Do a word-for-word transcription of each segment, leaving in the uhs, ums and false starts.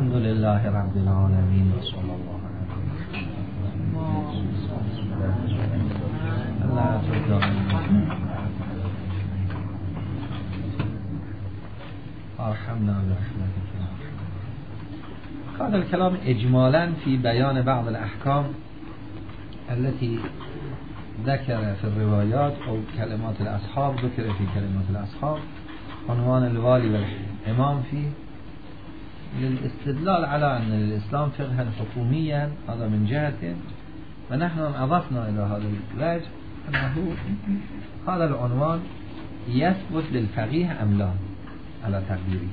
الحمد لله رب العالمين وصلى الله على ارحمنا برحمتك. هذا الكلام اجمالا في بيان بعض الاحكام التي ذكر في الروايات او كلمات الاصحاب، ذكر في كلمات الاصحاب عنوان الوالي والامام فيه للاستدلال على أن الإسلام فقها حكوميا، هذا من جهة، ونحن أضفنا إلى هذا الوجه أنه هذا العنوان يثبت للفقيه أم لا على تقديري.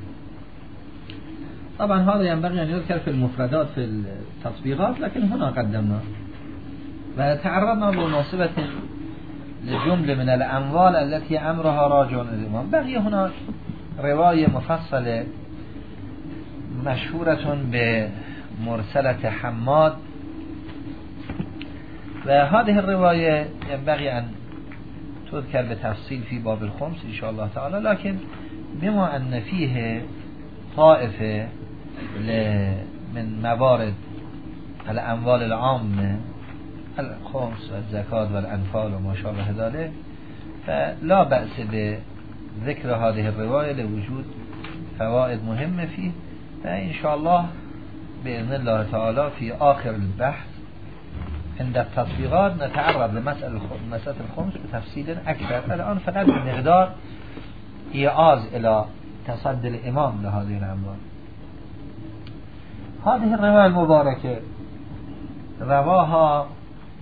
طبعا هذا ينبغي أن يذكر في المفردات في التطبيقات، لكن هنا قدمنا وتعرضنا بمناسبة لجملة من الأموال التي أمرها راجع للإمام. بقي هنا رواية مفصلة مشهورة بمرسلة حماد، وهذه الرواية ينبغي أن تذكر بتفصيل في باب الخمس إن شاء الله تعالى، لكن بما أن فيه طائفة من موارد الأموال العامة الخمس والزكاة والأنفال وما شابه ذلك، فلا بأس بذكر هذه الرواية لوجود فوائد مهمة فيه. فإن شاء الله بإذن الله تعالى في آخر البحث عند التطبيقات نتعرض لمسألة مسألة الخمس بتفصيل أكثر. الآن فقط بمقدار إيعاز إلى تصدي الإمام لهذه الأموال. هذه الرواية المباركة رواها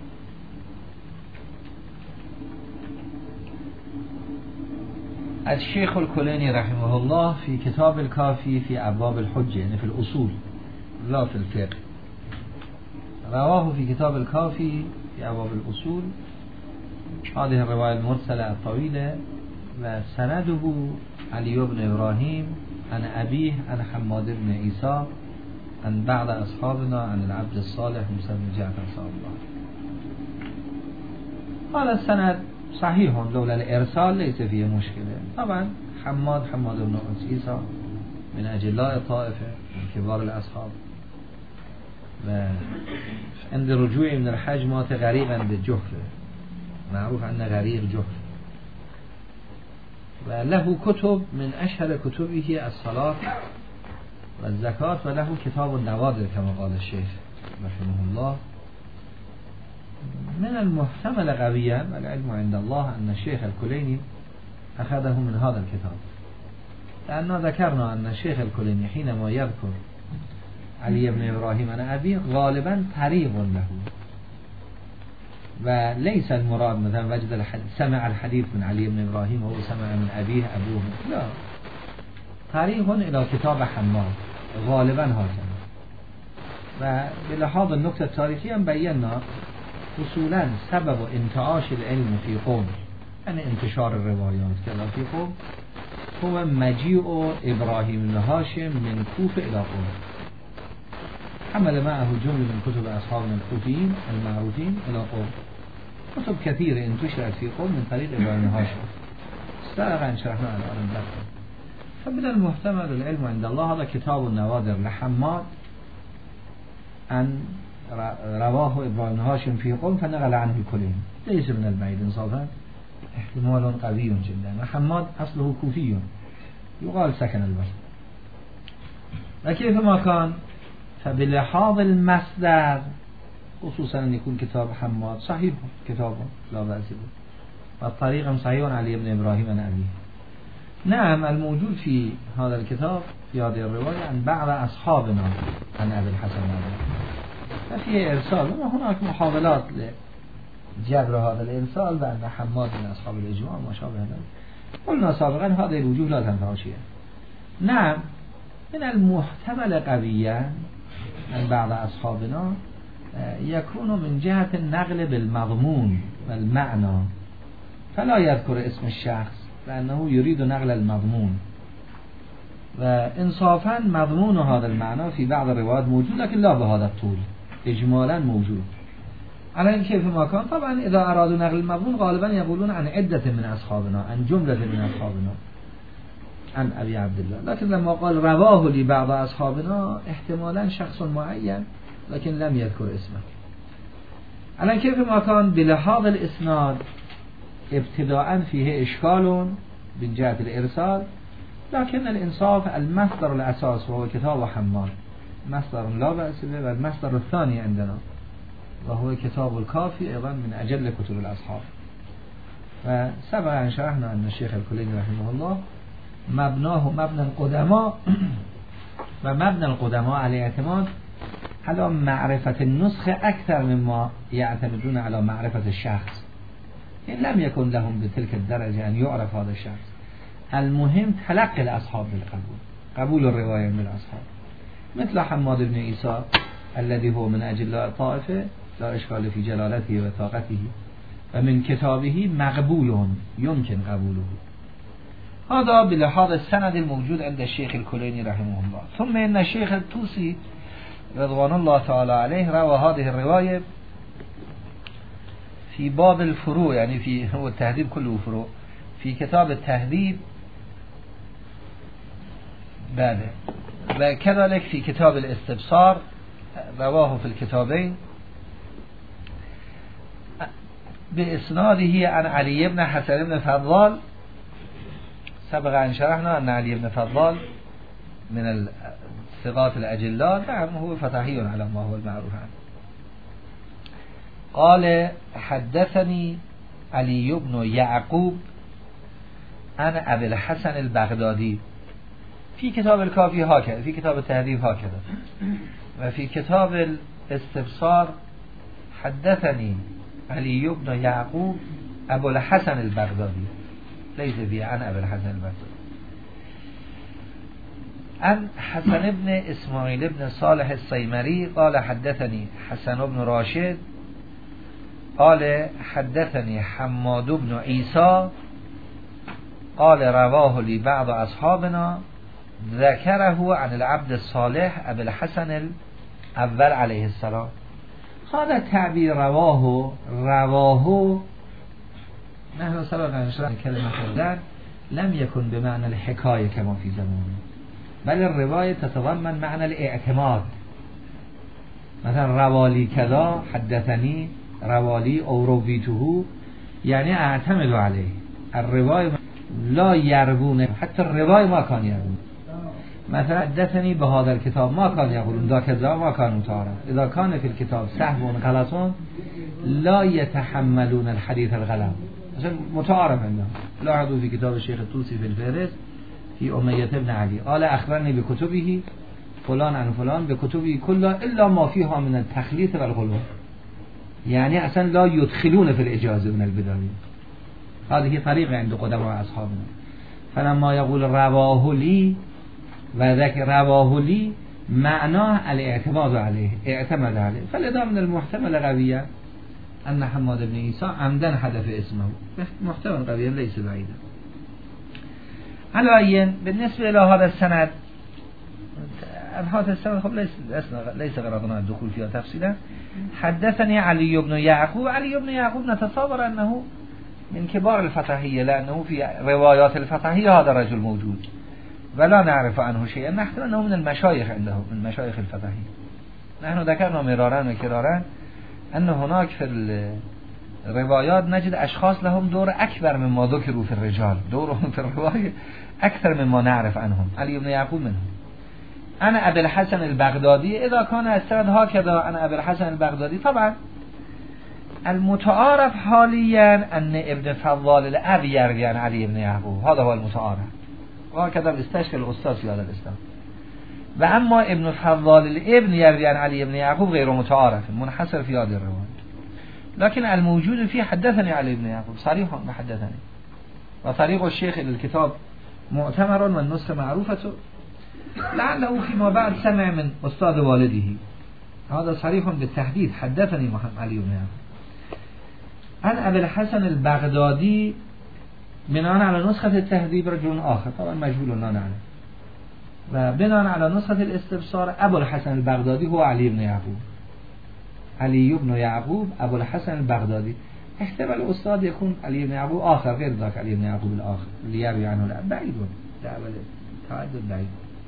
الشيخ الكليني رحمه الله في كتاب الكافي في أبواب الحجة، يعني في الأصول لا في الفقه. رواه في كتاب الكافي في أبواب الأصول هذه الرواية المرسلة الطويلة، وسنده علي بن إبراهيم عن أبيه عن حماد بن عيسى عن بعض أصحابنا عن العبد الصالح موسى بن جعفر صلى الله. هذا السند صحيح لولا الإرسال ليس فيه مشكلة. طبعا حماد حماد بن عيسى من أجلاء الطائفة من كبار الأصحاب، وعند رجوعه من الحج مات غريقا بالجحفة، معروف أنه غريق جحفة، وله كتب من أشهر كتبه الصلاة والزكاة، وله كتاب النوادر كما قال الشيخ رحمه الله. من المحتمل قويا والعلم عند الله أن الشيخ الكليني أخذه من هذا الكتاب، لأننا ذكرنا أن الشيخ الكليني حينما يذكر علي بن إبراهيم عن أبيه غالبا طريق له، وليس المراد مثلا وجد الحديث سمع الحديث من علي بن إبراهيم وهو سمع من أبيه أبوه، لا، طريق إلى كتاب حماد غالبا هكذا. وبلحاظ النكتة التاريخية بينا اصولا سبب انتعاش العلم في قوم، يعني انتشار الروايات كذا في قوم، هو مجيء إبراهيم بن هاشم من كوفة إلى قوم، حمل معه جملة من كتب أصحابنا الكوفيين المعروفين إلى قوم، كتب كثيرة انتشرت في قوم من طريق إبراهيم بن هاشم سابقا شرحنا الآن البحث. فمن المحتمل العلم عند الله هذا كتاب النوادر لحماد أن رواه إبراهيم بن هاشم في قوم فنقل عنه الكليني، ليس من البعيد إنصافا، احتمال قوي جدا. وحماد أصله كوفي يقال سكن البصره، وكيفما كان فبلحاظ المصدر خصوصا أن يكون كتاب حماد صحيح كتابه لا بأس به، والطريق صحيح علي بن إبراهيم عن أبيه. نعم الموجود في هذا الكتاب في هذه الرواية عن بعض أصحابنا عن أبي الحسن ففيه إرسال، وهناك محاولات لجبر هذا الإرسال بأن حماد من أصحاب الإجماع وما شابه ذلك. قلنا سابقا هذه الوجوه لا تنفع شيئا. نعم من المحتمل قويا أن بعض أصحابنا يكون من جهة النقل بالمضمون والمعنى، فلا يذكر اسم الشخص لأنه يريد نقل المضمون، وإنصافا مضمون هذا المعنى في بعض الروايات موجود لكن لا بهذا الطول، إجمالا موجود. على كيف ما كان طبعا إذا أرادوا نقل المضمون غالبا يقولون عن عدة من أصحابنا، عن جملة من أصحابنا، عن ابي عبدالله، لكن لما قال رواه لی بعض اصحابنا احتمالا شخص معین لكن لم يذكر اسمه. الان كيف ما كان بلحاظ الاسناد ابتداء فيه اشكال من جهة الارسال، لكن الانصاف المصدر الاساس وهو كتاب حماد مصدر لا بأس به، والمصدر الثاني عندنا وهو كتاب الكافي ايضا من اجل كتب الاصحاب. وسبق ان شرحنا ان الشيخ الكليني رحمه الله مبناه مبنى القدماء و مبنى القدماء على اعتماد على معرفة النسخ أكثر مما يعتمدون على معرفة الشخص. يعني لم يكن لهم بتلك الدرجة أن يعرف هذا الشخص، المهم تلقي الأصحاب بالقبول، قبول الرواية من الأصحاب، مثل حماد بن عيسى الذي هو من أجلاء الطائفة لا إشكال في جلالته وطاقته، ومن كتابه مقبول يمكن قبوله. هذا بلحاظ السند الموجود عند الشيخ الكليني رحمه الله. ثم إن الشيخ الطوسي رضوان الله تعالى عليه روى هذه الرواية في باب الفروع، يعني في هو التهذيب كله فروع، في كتاب التهذيب بعده، وكذلك في كتاب الاستبصار رواه في الكتابين بإسناده عن علي بن حسن بن فضال. سبق أن شرحنا أن علي بن فضال من الثقات الأجلاء، نعم هو فتحي على ما هو المعروف عنه. قال حدثني علي بن يعقوب عن أبي الحسن البغدادي في كتاب الكافي هكذا، في كتاب التهذيب هكذا، وفي كتاب الاستبصار حدثني علي بن يعقوب أبو الحسن البغدادي، ليس في عن أبي الحسن البغدادي. عن حسن بن إسماعيل بن صالح السيمري قال حدثني حسن بن راشد قال حدثني حماد بن عيسى قال رواه لي بعض أصحابنا ذكره عن العبد الصالح أبي الحسن الأول عليه السلام. هذا التعبير رواه رواه نحن سبق أن شرحنا كلمة الدر لم يكن بمعنى الحكاية كما في زمانه، بل الرواية تتضمن معنى الاعتماد. مثلا روالي كذا، حدثني، روالي او رويته، يعني اعتمد عليه. الرواية لا يربون، حتى الرواية ما كان يربون. مثلا حدثني بهذا الكتاب ما كان يقولون ذا كذا ما كان متعارف. اذا كان في الكتاب سهو غلطون لا يتحملون الحديث الغلط، مثلا متعارف عندهم. لاحظوا في كتاب الشيخ الطوسي في الفهرست في أمية بن علي قال أخبرني بكتبه فلان عن فلان بكتبه كلها إلا ما فيها من التخليط والغلو، يعني أصلا لا يدخلون في الإجازة من البداية. هذه طريقة عند قدماء أصحابنا. فلما يقول رواه لي وذكر رواه لي معناه الاعتماد عليه، اعتمد عليه. فلذا من المحتمل قوية أن حماد بن عيسى عمدا حذف اسمه، محتمل قويا ليس بعيدا. على أي بالنسبة إلى هذا السند، هذا السند خب ليس ليس غرضنا الدخول فيها تفصيلا. حدثني علي بن يعقوب، علي بن يعقوب نتصور أنه من كبار الفتحية، لأنه في روايات الفتحية هذا الرجل موجود ولا نعرف عنه شيئا، نحن أنه من المشايخ عنده، من مشايخ الفتحية. نحن ذكرنا مرارا وكرارا أن هناك في الروايات نجد أشخاص لهم دور أكبر مما ذكروا في الرجال، دورهم في الرواية أكثر مما نعرف عنهم. علي بن يعقوب منهم. أنا أبي الحسن البغدادي، إذا كان السند هكذا أنا أبي الحسن البغدادي، طبعا المتعارف حاليا أن ابن فضال الأب يروي عن علي بن يعقوب، هذا هو المتعارف، وهكذا استشكل الأستاذ في هذا الإسلام. وأما ابن فضال الابن يروي عن علي بن يعقوب غير متعارف، منحصر في هذه الرواية. لكن الموجود فيه حدثني علي بن يعقوب صريحا حدثني، وطريق الشيخ الكتاب معتمر والنسخة معروفة، لعله فيما بعد سمع من أستاذ والده. هذا صريح بالتحديد، حدثني محمد علي بن يعقوب عن أبي الحسن البغدادي بناء على نسخة التهذيب رجل آخر، طبعا مجهول لا نعلم، وبناء على نسخة الاستبصار أبو الحسن البغدادي هو علي بن يعقوب، علي بن يعقوب أبو الحسن البغدادي. احتمال الأستاذ يكون علي بن يعقوب آخر غير ذاك علي بن يعقوب الآخر اللي يروي عنه، لا بعيد. دعوة تعدد بعيد.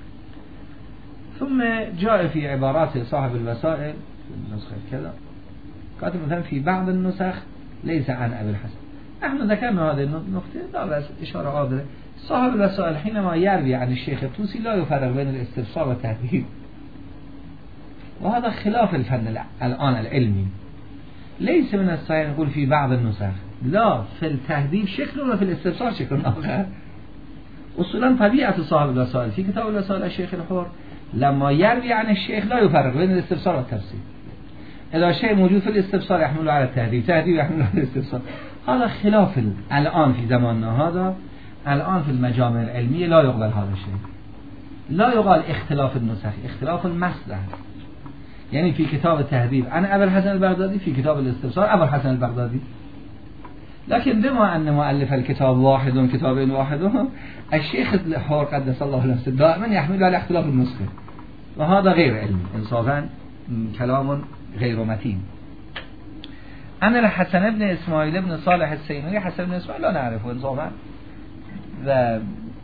ثم جاء في عبارات صاحب الوسائل النسخة كذا كاتب مثلا في بعض النسخ ليس عن أبي الحسن. نحن ذكرنا هذه النقطة لا بس إشارة عابرة. صاحب الوسائل حينما يروي عن الشيخ الطوسي لا يفرق بين الاستفسار والتهذيب، وهذا خلاف الفن الآن العلمي. ليس من الصحيح نقول في بعض النسخ، لا، في التهذيب شكل وفي الاستفسار شكل آخر. أصولا طبيعة صاحب الوسائل في كتاب الوسائل الشيخ الحر لما يروي عن الشيخ لا يفرق بين الاستفسار والتفسير. إذا شيء موجود في الاستفسار يحمله على التهذيب، تهذيب يحمله على الاستفسار. هذا خلاف الآن في زماننا هذا. الآن في المجامع العلمية لا يقبل هذا الشيء. لا يقال اختلاف النسخ، اختلاف المصدر. يعني في كتاب التهذيب أنا أبو الحسن البغدادي، في كتاب الاستفسار أبو الحسن البغدادي. لكن بما أن مؤلف الكتاب واحد وكتابين واحد، الشيخ الحر قدس الله نفسه دائما يحمل على اختلاف النسخة، وهذا غير علمي إنصافا، كلام غير متين. أنا الحسن بن إسماعيل بن صالح السيمري، حسن بن إسماعيل لا نعرفه إنصافا، و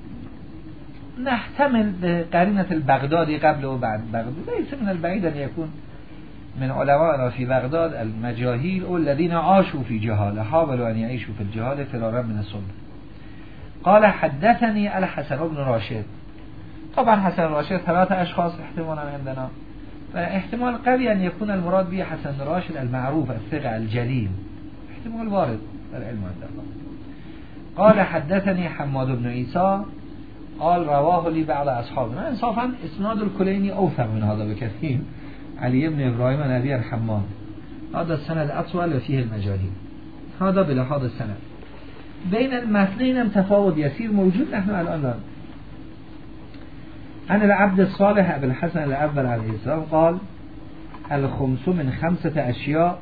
نحتمل بقرينة البغدادي قبل وبعد بغداد. ليس من البعيد أن يكون من علماء في بغداد المجاهيل أو الذين عاشوا في جهالة، حاولوا أن يعيشوا في الجهالة فرارا من السلطة. قال حدثني الحسن بن راشد. طبعا حسن راشد ثلاثة أشخاص احتمالا عندنا، احتمال قوي أن يكون المراد به حسن راشد المعروف الثقة الجليل، احتمال وارد العلم عند الله. قال حدثني حماد بن عيسى قال رواه لي بعض أصحابنا. انصافا اسناد الكليني أوثق من هذا بكثير. علي بن إبراهيم عن أبي الحمام، هذا السند أطول وفيه المجاهيل. هذا بلحاظ السند. بين المتنين تفاوت يسير موجود. نحن الآن عن العبد الصالح أبي الحسن الأول عليه السلام قال الخمس من خمسة أشياء،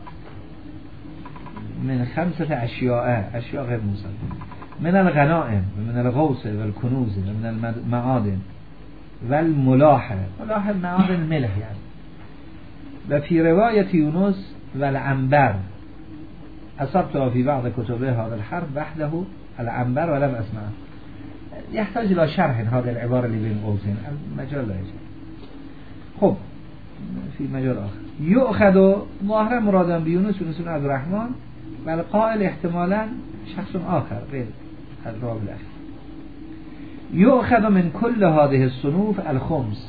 من خمسة أشياء أشياء غير مسلمة، من الغنائم ومن الغوص والكنوز ومن المعادن والملاحة. ملاحة معادن ملح يعني. وفي رواية يونس والعنبر، أصبت في بعض كتبه هذا الحرف وحده العنبر ولم أسمعه. يحتاج إلى شرح هذه العبارة اللي بين قوسين، المجال لا يجب. خب في مجال آخر يؤخذ ظاهرا مرادا بيونس يونس بن عبد الرحمن، والقائل احتمالا شخص آخر غير الراوي الأخير. يؤخذ من كل هذه الصنوف الخمس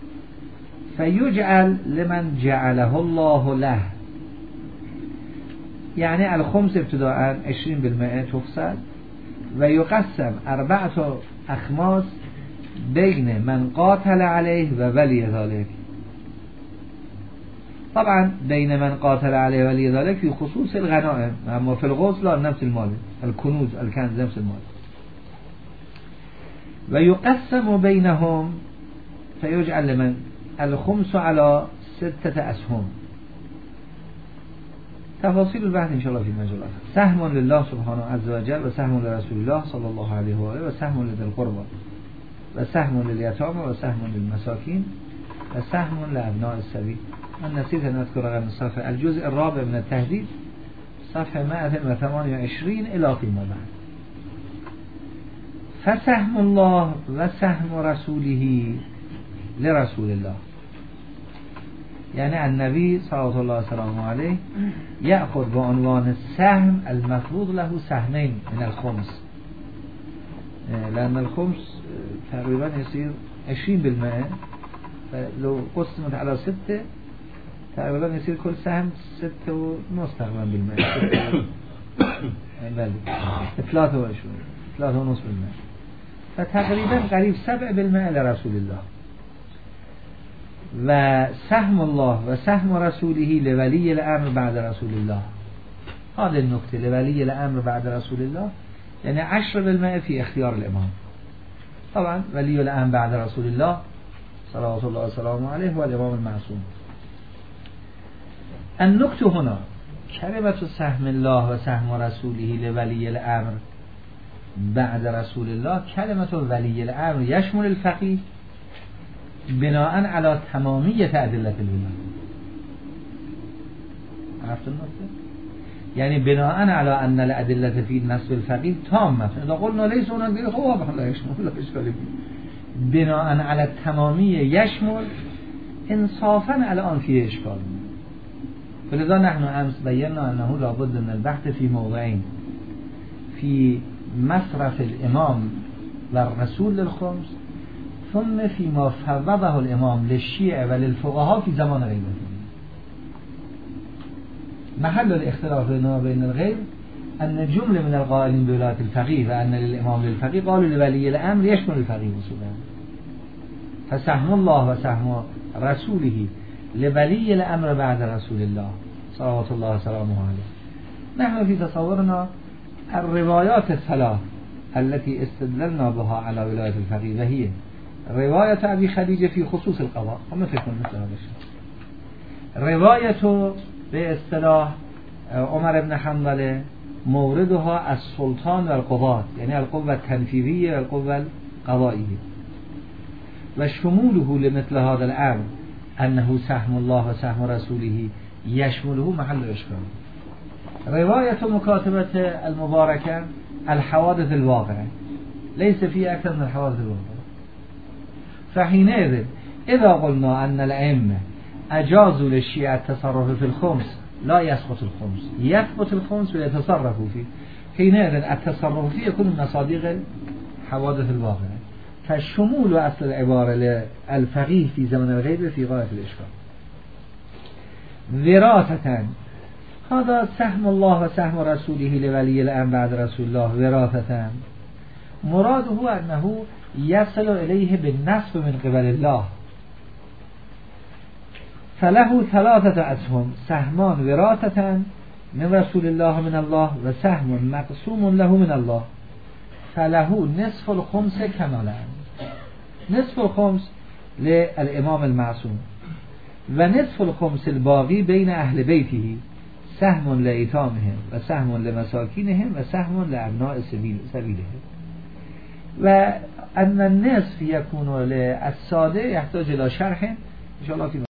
فيجعل لمن جعله الله له. يعني الخمس ابتداء عشرين بالمئة تفصل ويقسم أربعة أخماس بين من قاتل عليه وولي ذلك. طبعا بين من قاتل عليه وولي ذلك في خصوص الغنائم، أما في الغوص لا، نفس المال، الكنوز الكنز نفس المال. ويقسم بينهم فيجعل لمن الخمس على ستة أسهم. تفاصيل البحث إن شاء الله في مجال آخر. سهم لله سبحانه عز وجل، وسهم لرسول الله صلى الله عليه وآله، وسهم لذي القربى، وسهم لليتامى، وسهم للمساكين، وسهم لأبناء السبيل. أنا نسيت أن أذكر رقم الصفحة. الجزء الرابع من التهذيب صفحة مئة وثمانية وعشرين إلى فيما بعد. فسهم الله وسهم رسوله لرسول الله، يعني النبي صلى الله عليه وسلم عليه يأخذ بعنوان السهم المفروض له سهمين من الخمس، لأن الخمس تقريبا يصير عشرين بالمئة، لو قسمت على ستة تقريبا يصير كل سهم ستة ونص تقريبا بالمئة، بل ثلاثة وعشرين ثلاثة ونص بالمئة، فتقريبا قريب سبع بالمئة لرسول الله. وسهم الله وسهم رسوله لولي الأمر بعد رسول الله. هذه النقطة، لولي الأمر بعد رسول الله، يعني عشر بالمئة في اختيار الإمام. طبعا ولي الأمر بعد رسول الله صلى الله عليه وسلم عليه هو الإمام المعصوم. النقطة هنا كلمة سهم الله وسهم رسوله لولي الأمر بعد رسول الله، كلمة ولي الأمر يشمل الفقيه بناء على تمامیت أدلة الولاية. عرفت النقطة؟ یعنی بناء علی ان الادله فی نسب الفقیه تامه اذا قلنا ليس هناك غير هو لا يشمل لا اشكال فيه بناء علی التمامی یشمل انصافا الان فيه اشکال فلذا نحن امس بينا انه لابد من البحث في موضعين في مصرف الامام والرسول للخمس ثم فيما فوضه الامام للشيعة وللفقهاء في زمان غيبته. محل الاختلاف بيننا وبين الغير أن جملة من القائلين بولاية الفقيه وأن للإمام للفقيه قالوا لولي الأمر يشمل الفقيه وصولا، فسهم الله وسهم رسوله لولي الأمر بعد رسول الله صلوات الله وسلامه عليه. نحن في تصورنا الروايات الثلاث التي استدللنا بها على ولاية الفقيه وهي رواية أبي خديجة في خصوص القضاء وما فيكم مثل هذا الشيء، رواية باصطلاح عمر بن حنبل موردها السلطان والقضاة يعني القوة التنفيذية والقوة القضائية، وشموله لمثل هذا الأمر أنه سهم الله وسهم رسوله يشمله محل إشكال. رواية مكاتبة المباركة الحوادث الواقعة ليس فيه أكثر من الحوادث الواقعة، فحينئذ إذا قلنا أن الأئمة أجازوا للشيعة التصرف في الخمس لا يسقط الخمس، يثبت الخمس ويتصرفوا فيه، حينئذ التصرف فيه يكون من مصادق الحوادث الواقعة. فالشمول أصل العبارة للفقيه في زمن الغيبة في غاية الإشكال. وراثة هذا سهم الله وسهم رسوله لولي الأمر بعد رسول الله وراثة مراده أنه يصل إليه بالنسب من قبل الله، فله ثلاثة أسهم سهمان وراثة من رسول الله من الله وسهم مقسوم له من الله، فله نصف الخمس كمالا، نصف الخمس للإمام المعصوم ونصف الخمس الباقي بين أهل بيته، سهم لإيتامهم وسهم لمساكينهم وسهم لأبناء سبيلهم. وأن النصف يكون للسادة يحتاج إلى شرح إن شاء الله في